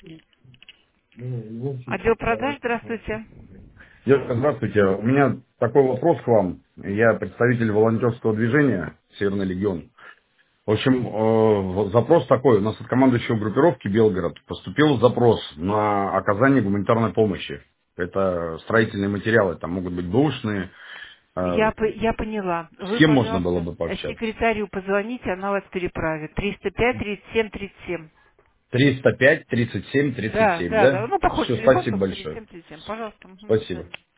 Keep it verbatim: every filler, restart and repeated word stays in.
Отдел продаж, здравствуйте. Девушка, здравствуйте. У меня такой вопрос к вам. Я представитель волонтерского движения «Северный легион». В общем, э, запрос такой. У нас от командующего группировки «Белгород» поступил запрос на оказание гуманитарной помощи. Это строительные материалы, там могут быть бэушные. Э, Я, по- я поняла. С Вы, кем можно было пожалуйста, бы пообщаться? секретарю позвоните, она вас переправит. триста пять тридцать семь тридцать семь. триста пять тридцать семь тридцать Да, семь, да, да? да. Ну, похож Все, телефон, спасибо только тридцать большое. семь тридцать семь. Пожалуйста. Мгм, до Спасибо. свидания.